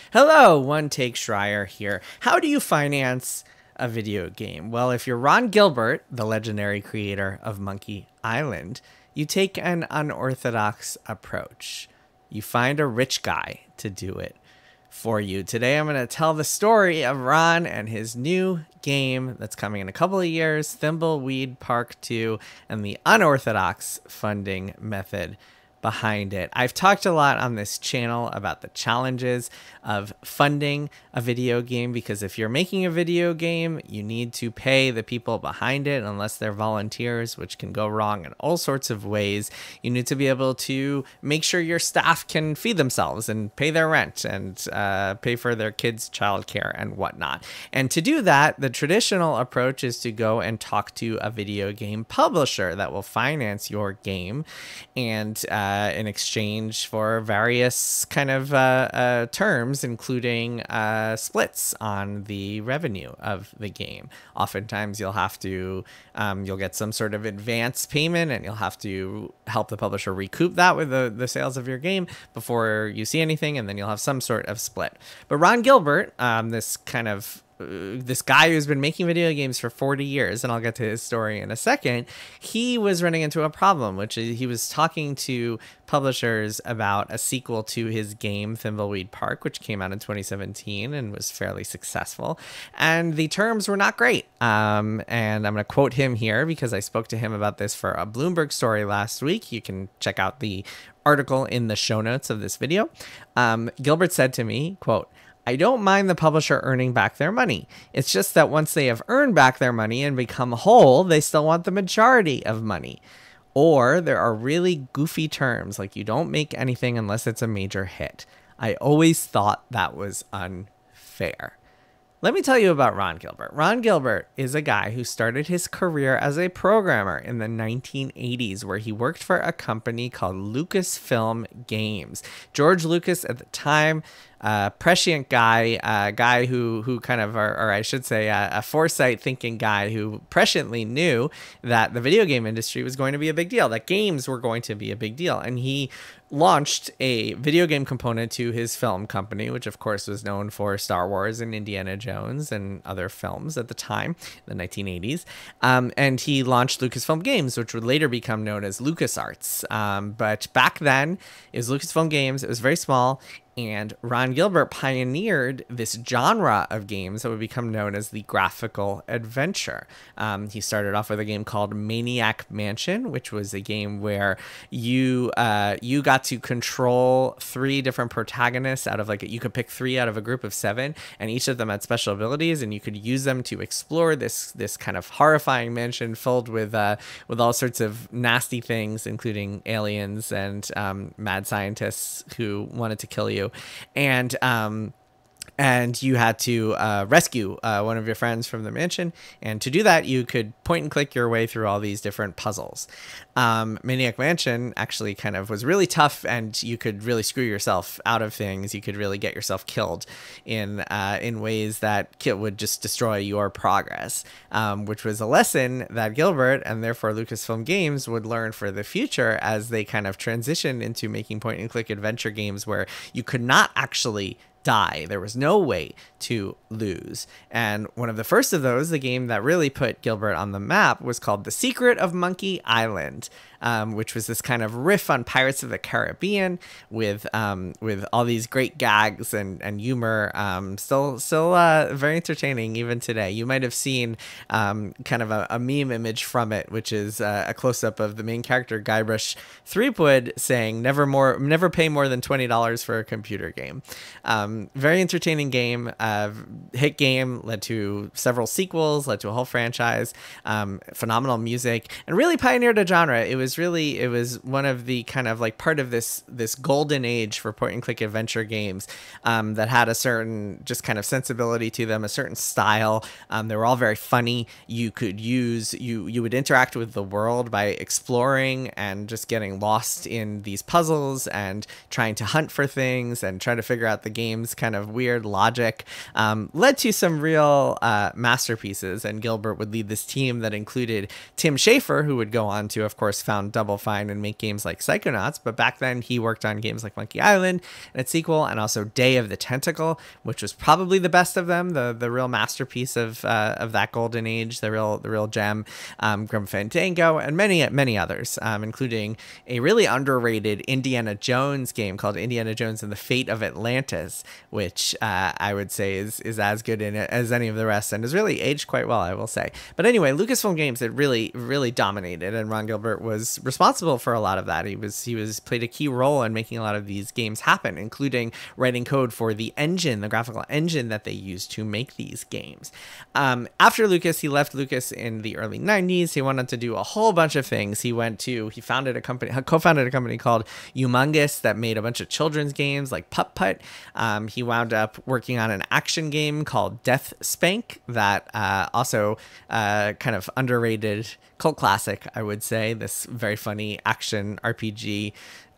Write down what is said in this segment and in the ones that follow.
Hello, One Take Schreier here. How do you finance a video game? Well, if you're Ron Gilbert, the legendary creator of Monkey Island, you take an unorthodox approach. You find a rich guy to do it for you. Today, I'm going to tell the story of Ron and his new game that's coming in a couple of years, Thimbleweed Park 2, and the unorthodox funding method behind it. I've talked a lot on this channel about the challenges of funding a video game, because if you're making a video game, you need to pay the people behind it unless they're volunteers, which can go wrong in all sorts of ways. You need to be able to make sure your staff can feed themselves and pay their rent and pay for their kids' childcare and whatnot. And to do that, the traditional approach is to go and talk to a video game publisher that will finance your game, and in exchange for various kind of terms, including splits on the revenue of the game. Oftentimes you'll have to, you'll get some sort of advance payment, and you'll have to help the publisher recoup that with the sales of your game before you see anything, and then you'll have some sort of split. But Ron Gilbert, this guy who's been making video games for 40 years, and I'll get to his story in a second, he was running into a problem, which is he was talking to publishers about a sequel to his game, Thimbleweed Park, which came out in 2017 and was fairly successful. And the terms were not great. And I'm going to quote him here because I spoke to him about this for a Bloomberg story last week. You can check out the article in the show notes of this video. Gilbert said to me, quote, "I don't mind the publisher earning back their money. It's just that once they have earned back their money and become whole, they still want the majority of money. Or there are really goofy terms, like you don't make anything unless it's a major hit. I always thought that was unfair." Let me tell you about Ron Gilbert. Ron Gilbert is a guy who started his career as a programmer in the 1980s, where he worked for a company called Lucasfilm Games. George Lucas at the time, prescient guy, a guy who kind of, or I should say, a foresight thinking guy who presciently knew that the video game industry was going to be a big deal, that games were going to be a big deal. And he launched a video game component to his film company, which of course was known for Star Wars and Indiana Jones and other films at the time, the 1980s. And he launched Lucasfilm Games, which would later become known as LucasArts. But back then, it was Lucasfilm Games. It was very small. And Ron Gilbert pioneered this genre of games that would become known as the graphical adventure. He started off with a game called Maniac Mansion, which was a game where you got to control 3 different protagonists out of you could pick 3 out of a group of 7, and each of them had special abilities, and you could use them to explore this kind of horrifying mansion filled with all sorts of nasty things, including aliens and mad scientists who wanted to kill you. And you had to rescue one of your friends from the mansion. And to do that, you could point and click your way through all these different puzzles. Maniac Mansion actually kind of was really tough, and you could really screw yourself out of things. You could really get yourself killed in ways that would just destroy your progress, which was a lesson that Gilbert and therefore Lucasfilm Games would learn for the future as they kind of transitioned into making point and click adventure games where you could not actually die. There was no way to lose. And one of the first of those, the game that really put Gilbert on the map, was called The Secret of Monkey Island, which was this kind of riff on Pirates of the Caribbean with all these great gags and humor. Still very entertaining even today. You might have seen kind of a meme image from it, which is a close-up of the main character Guybrush Threepwood saying, "Never pay more than $20 for a computer game." Very entertaining game, hit game, led to several sequels, led to a whole franchise, phenomenal music, and really pioneered a genre. It was one of the kind of part of this golden age for point and click adventure games that had a certain just kind of sensibility to them, a certain style. They were all very funny. You would interact with the world by exploring and just getting lost in these puzzles and trying to hunt for things and trying to figure out the game's kind of weird logic, led to some real masterpieces. And Gilbert would lead this team that included Tim Schafer, who would go on to, of course, found found Double Fine and make games like Psychonauts, but back then he worked on games like Monkey Island and its sequel, and also Day of the Tentacle, which was probably the best of them, the real masterpiece of that golden age, the real gem. Grim Fandango, and many others, including a really underrated Indiana Jones game called Indiana Jones and the Fate of Atlantis, which I would say is as good in it as any of the rest, and has really aged quite well, I will say. But anyway, Lucasfilm Games had really dominated, and Ron Gilbert was responsible for a lot of that. He was played a key role in making a lot of these games happen, including writing code for the engine, the graphical engine that they used to make these games. After Lucas, he left Lucas in the early 90s. He wanted to do a whole bunch of things. He co-founded a company called Humongous that made a bunch of children's games like Putt Putt. He wound up working on an action game called Death Spank that also kind of underrated cult classic, I would say. This very funny action RPG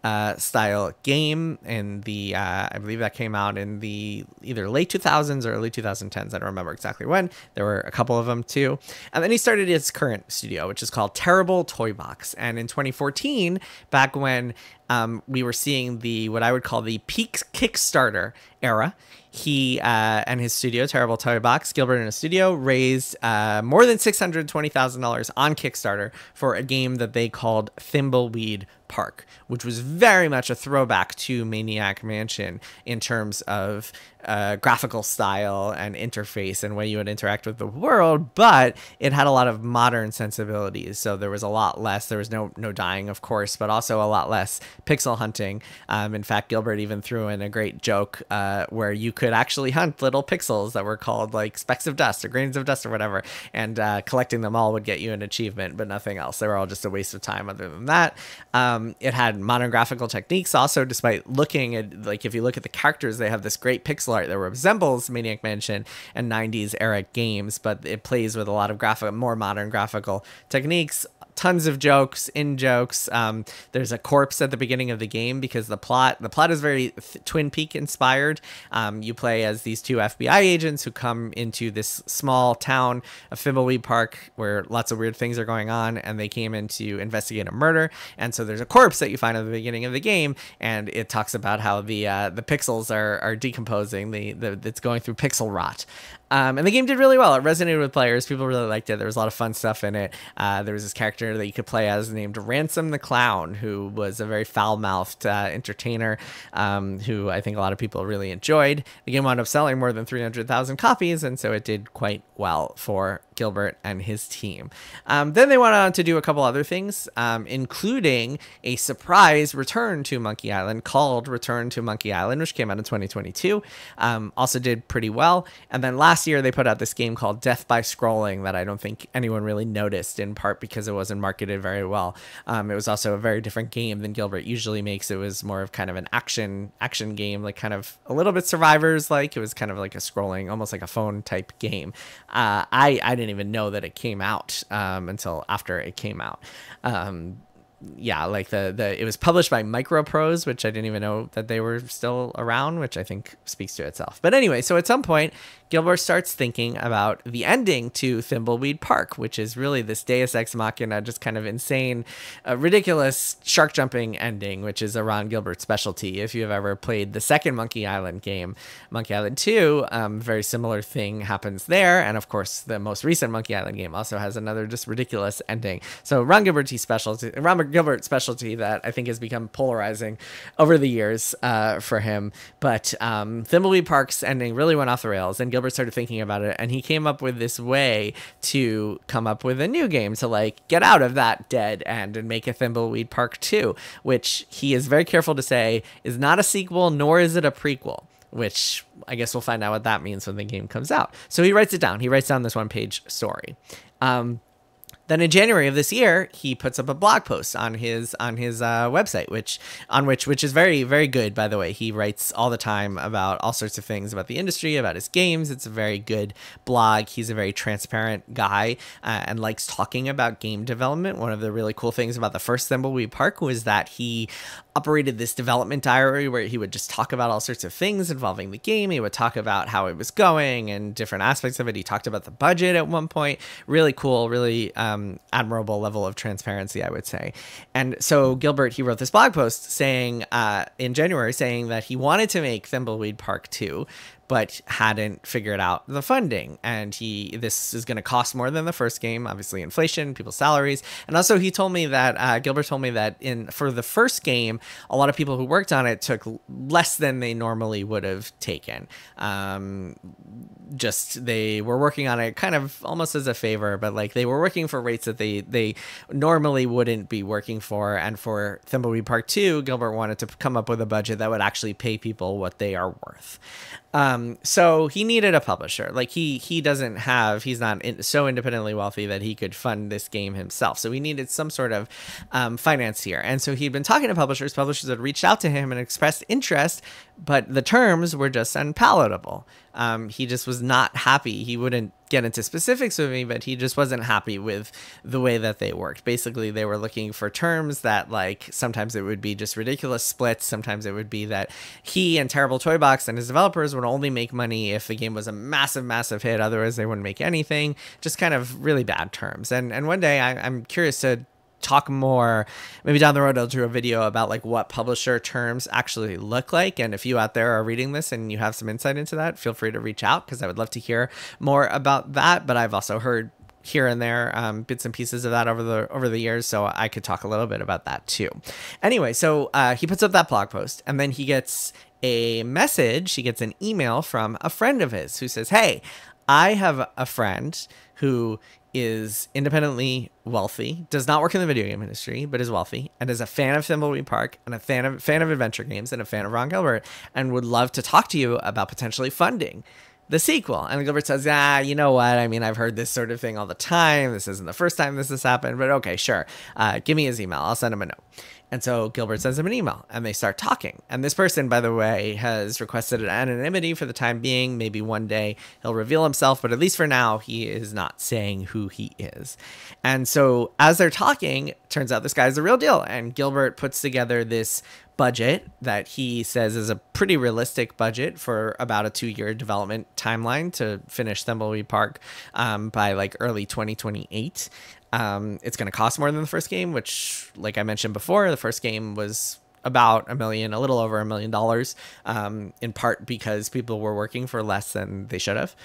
style game in the I believe that came out in the either late 2000s or early 2010s. I don't remember exactly when. There were a couple of them too. And then he started his current studio, which is called Terrible Toy Box. And in 2014, back when we were seeing what I would call the peak Kickstarter era, he and his studio, Terrible Toy Box, Gilbert and his studio, raised more than $620,000 on Kickstarter for a game that they called Thimbleweed Park, which was very much a throwback to Maniac Mansion in terms of graphical style and interface and way you would interact with the world, but it had a lot of modern sensibilities. So there was a lot less, there was no dying, of course, but also a lot less pixel hunting. In fact, Gilbert even threw in a great joke where you could actually hunt little pixels that were called like specks of dust or grains of dust or whatever, and collecting them all would get you an achievement, but nothing else. They were all just a waste of time other than that. It had modern graphical techniques also, despite looking at, like, if you look at the characters, they have this great pixel art that resembles Maniac Mansion and 90s era games, but it plays with a lot of more modern graphical techniques. Tons of jokes, in-jokes. There's a corpse at the beginning of the game because the plot is very Twin Peak inspired. You play as these two FBI agents who come into this small town of Thimbleweed Park where lots of weird things are going on, and they came in to investigate a murder. And so there's a corpse that you find at the beginning of the game, and it talks about how the pixels are decomposing. It's going through pixel rot. And the game did really well. It resonated with players. People really liked it. There was a lot of fun stuff in it. There was this character that you could play as named Ransom the Clown, who was a very foul-mouthed entertainer who I think a lot of people really enjoyed. The game wound up selling more than 300,000 copies, and so it did quite well for Gilbert and his team. Then they went on to do a couple other things, including a surprise return to Monkey Island called Return to Monkey Island, which came out in 2022. Also did pretty well. And then last year they put out this game called Death by Scrolling that I don't think anyone really noticed, in part because it wasn't marketed very well. It was also a very different game than Gilbert usually makes. It was more of kind of an action game, like kind of a little bit Survivors like. It was kind of like a scrolling, almost like a phone type game. I didn't even know that it came out until after it came out. Yeah, like it was published by Microprose, which I didn't even know that they were still around, which I think speaks to itself. But anyway, so at some point, Gilbert starts thinking about the ending to Thimbleweed Park, which is really this Deus Ex Machina, just kind of insane, ridiculous shark jumping ending, which is a Ron Gilbert specialty. If you've ever played the second Monkey Island game, Monkey Island 2, very similar thing happens there. And of course, the most recent Monkey Island game also has another just ridiculous ending. So Ron Gilbert's specialty that I think has become polarizing over the years for him. But Thimbleweed Park's ending really went off the rails, and Gilbert started thinking about it, and he came up with this way to come up with a new game to like get out of that dead end and make a Thimbleweed Park 2, which he is very careful to say is not a sequel, nor is it a prequel, which I guess we'll find out what that means when the game comes out. So he writes it down. He writes down this one-page story. Then in January of this year, he puts up a blog post on his website, which is very, very good, by the way. He writes all the time about all sorts of things about the industry, about his games. It's a very good blog. He's a very transparent guy and likes talking about game development. One of the really cool things about the first Thimbleweed Park was that he operated this development diary where he would just talk about all sorts of things involving the game. He would talk about how it was going and different aspects of it. He talked about the budget at one point. Really cool, really admirable level of transparency, I would say. And so Gilbert, he wrote this blog post saying in January saying that he wanted to make Thimbleweed Park 2, but hadn't figured out the funding. And this is going to cost more than the first game, obviously inflation, people's salaries. And also he told me that, Gilbert told me that for the first game, a lot of people who worked on it took less than they normally would have taken. Just they were working on it kind of almost as a favor, but like they were working for rates that they normally wouldn't be working for. And for Thimbleweed Park 2, Gilbert wanted to come up with a budget that would actually pay people what they are worth. So he needed a publisher. Like he's not so independently wealthy that he could fund this game himself. So he needed some sort of financier. And so he'd been talking to publishers. Publishers had reached out to him and expressed interest, but the terms were just unpalatable. He just was not happy. He wouldn't get into specifics with me, but he just wasn't happy with the way that they worked. Basically, they were looking for terms that, like, sometimes it would be just ridiculous splits. Sometimes it would be that he and Terrible Toy Box and his developers would only make money if the game was a massive, massive hit. Otherwise, they wouldn't make anything. Just kind of really bad terms. And one day I'm curious to talk more, maybe down the road I'll do a video about like what publisher terms actually look like. And if you out there are reading this and you have some insight into that, feel free to reach out, because I would love to hear more about that. But I've also heard here and there bits and pieces of that over the years, so I could talk a little bit about that too. Anyway, so he puts up that blog post, and then he gets a message, he gets an email from a friend of his who says, hey, I have a friend who is independently wealthy, does not work in the video game industry, but is wealthy, and is a fan of Thimbleweed Park, and a fan of adventure games, and a fan of Ron Gilbert, and would love to talk to you about potentially funding the sequel. And Gilbert says, you know what? I mean, I've heard this sort of thing all the time. This isn't the first time this has happened, but okay, sure. Give me his email. I'll send him a note. And so Gilbert sends him an email, and they start talking. And this person, by the way, has requested anonymity for the time being. Maybe one day he'll reveal himself, but at least for now, he is not saying who he is. And so as they're talking, turns out this guy's the real deal. And Gilbert puts together this budget that he says is a pretty realistic budget for about a 2-year development timeline to finish Thimbleweed Park by like early 2028. It's going to cost more than the first game, which, like I mentioned before, the first game was about a little over $1 million, in part because people were working for less than they should have.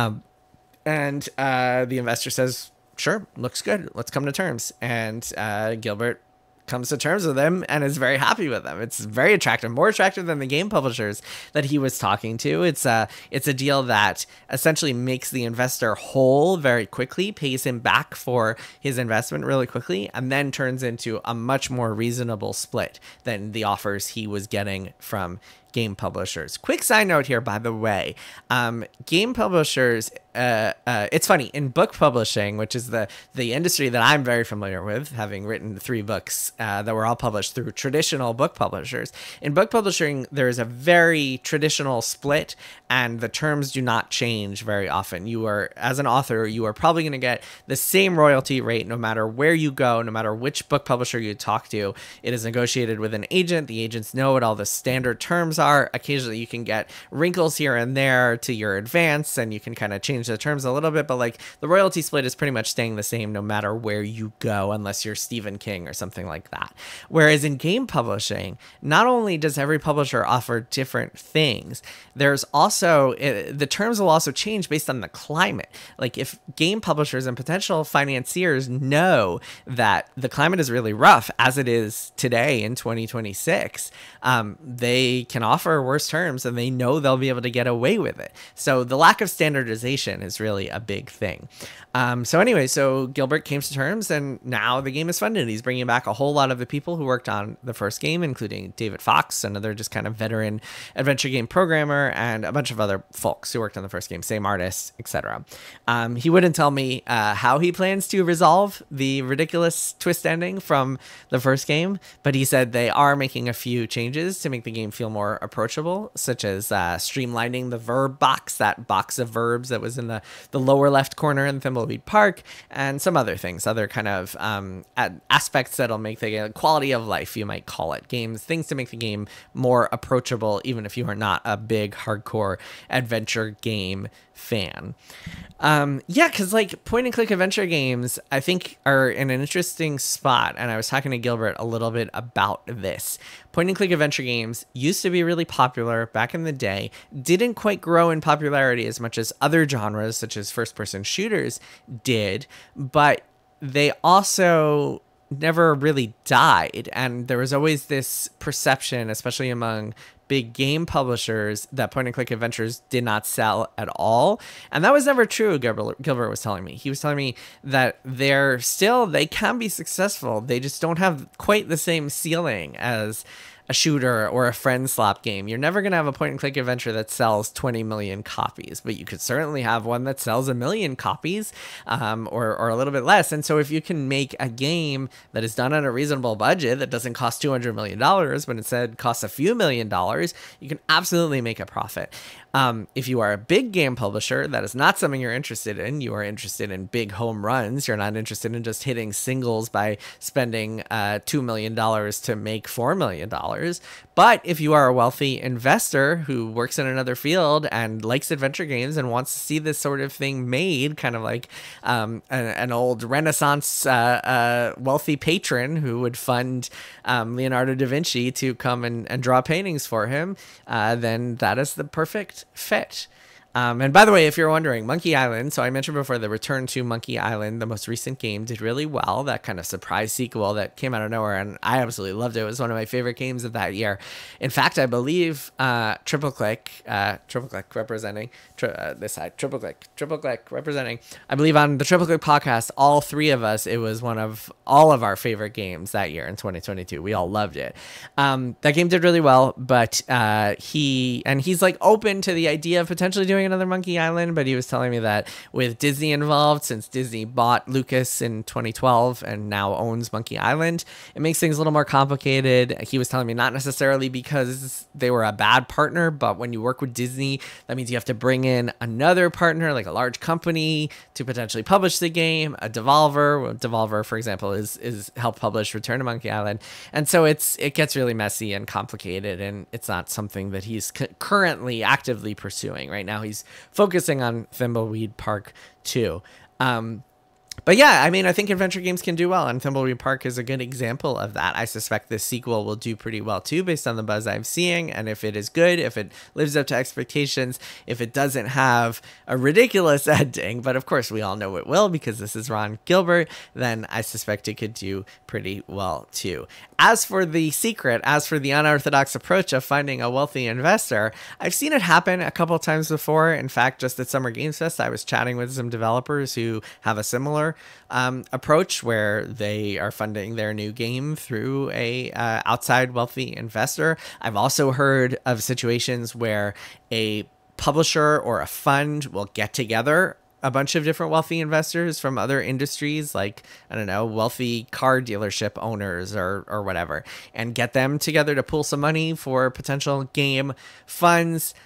And the investor says, sure, looks good. Let's come to terms. And Gilbert comes to terms with them and is very happy with them. It's very attractive, more attractive than the game publishers that he was talking to. It's a deal that essentially makes the investor whole very quickly, pays him back for his investment really quickly, and then turns into a much more reasonable split than the offers he was getting from game publishers. Quick side note here, by the way, game publishers, it's funny, in book publishing, which is the industry that I'm very familiar with, having written 3 books that were all published through traditional book publishers. In book publishing, there is a very traditional split, and the terms do not change very often. You are, as an author, you are probably going to get the same royalty rate no matter where you go, no matter which book publisher you talk to. It is negotiated with an agent. The agents know what all the standard terms are. Occasionally you can get wrinkles here and there to your advance, and you can kind of change the terms a little bit, but like the royalty split is pretty much staying the same no matter where you go, unless you're Stephen King or something like that. Whereas in game publishing, not only does every publisher offer different things, there's also, the terms will also change based on the climate. Like if game publishers and potential financiers know that the climate is really rough, as it is today in 2026, they can offer worse terms, and they know they'll be able to get away with it. So the lack of standardization is really a big thing. So anyway, so Gilbert came to terms, and now the game is funded. He's bringing back a whole lot of the people who worked on the first game, including David Fox, another just kind of veteran adventure game programmer, and a bunch of other folks who worked on the first game, same artists, etc. He wouldn't tell me how he plans to resolve the ridiculous twist ending from the first game, but he said they are making a few changes to make the game feel more more approachable, such as streamlining the verb box, that box of verbs that was in the lower left corner in Thimbleweed Park, and some other things, other kind of aspects that'll make the quality of life, you might call it, things to make the game more approachable, even if you are not a big hardcore adventure game fan. Yeah, because like point and click adventure games, I think, are in an interesting spot. And I was talking to Gilbert a little bit about this. Point and click adventure games used to be really popular back in the day, didn't quite grow in popularity as much as other genres, such as first person shooters did, but they also never really died. And there was always this perception, especially among big game publishers, that point and click adventures did not sell at all. And that was never true, Gilbert was telling me. He was telling me that they can be successful. They just don't have quite the same ceiling as a shooter or a friend slap game. You're never going to have a point and click adventure that sells 20 million copies, but you could certainly have one that sells 1 million copies, or a little bit less. And so if you can make a game that is done on a reasonable budget that doesn't cost $200 million, but instead costs a few $1,000,000, you can absolutely make a profit. If you are a big game publisher, that is not something you're interested in. You are interested in big home runs. You're not interested in just hitting singles by spending $2 million to make $4 million. But if you are a wealthy investor who works in another field and likes adventure games and wants to see this sort of thing made, kind of like an old Renaissance wealthy patron who would fund Leonardo da Vinci to come and draw paintings for him, then that is the perfect fit. And by the way, if you're wondering, Monkey Island, so I mentioned before, the return to Monkey Island, the most recent game, did really well. That kind of surprise sequel that came out of nowhere, and I absolutely loved it. It was one of my favorite games of that year. In fact, I believe Triple Click representing this side, Triple Click representing, I believe on the Triple Click podcast, all three of us, it was one of all of our favorite games that year in 2022. We all loved it. That game did really well, but he's like open to the idea of potentially doing another Monkey Island, but he was telling me that with Disney involved, since Disney bought Lucas in 2012 and now owns Monkey Island, it makes things a little more complicated. He was telling me not necessarily because they were a bad partner, but when you work with Disney, that means you have to bring in another partner, like a large company, to potentially publish the game. A Devolver, for example, is helped publish Return to Monkey Island, and so it gets really messy and complicated, and it's not something that he's currently actively pursuing right now. He's focusing on Thimbleweed Park 2. But yeah, I mean, I think adventure games can do well, and Thimbleweed Park is a good example of that. I suspect this sequel will do pretty well too, based on the buzz I'm seeing, and if it is good, if it lives up to expectations, if it doesn't have a ridiculous ending, but of course we all know it will because this is Ron Gilbert, then I suspect it could do pretty well too. As for the secret, as for the unorthodox approach of finding a wealthy investor, I've seen it happen a couple times before. In fact, just at Summer Games Fest, I was chatting with some developers who have a similar approach where they are funding their new game through a outside wealthy investor. I've also heard of situations where a publisher or a fund will get together a bunch of different wealthy investors from other industries, like, I don't know, wealthy car dealership owners or whatever, and get them together to pool some money for potential game funds.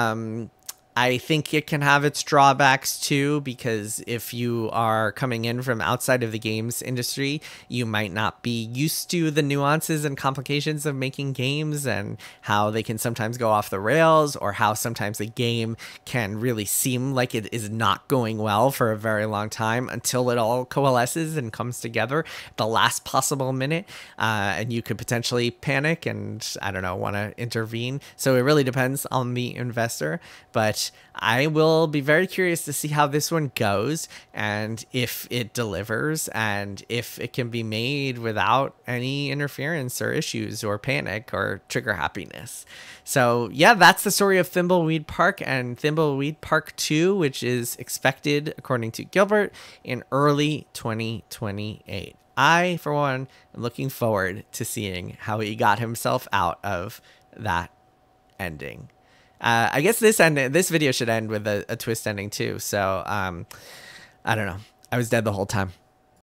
I think it can have its drawbacks too, because if you are coming in from outside of the games industry, you might not be used to the nuances and complications of making games and how they can sometimes go off the rails, or how sometimes a game can really seem like it is not going well for a very long time until it all coalesces and comes together at the last possible minute. And you could potentially panic and, I don't know, want to intervene. So it really depends on the investor, but I will be very curious to see how this one goes, and if it delivers, and if it can be made without any interference or issues or panic or trigger happiness. So yeah, that's the story of Thimbleweed Park and Thimbleweed Park 2, which is expected, according to Gilbert, in early 2028. I, for one, am looking forward to seeing how he got himself out of that ending. I guess this video should end with a twist ending too. So I don't know. I was dead the whole time.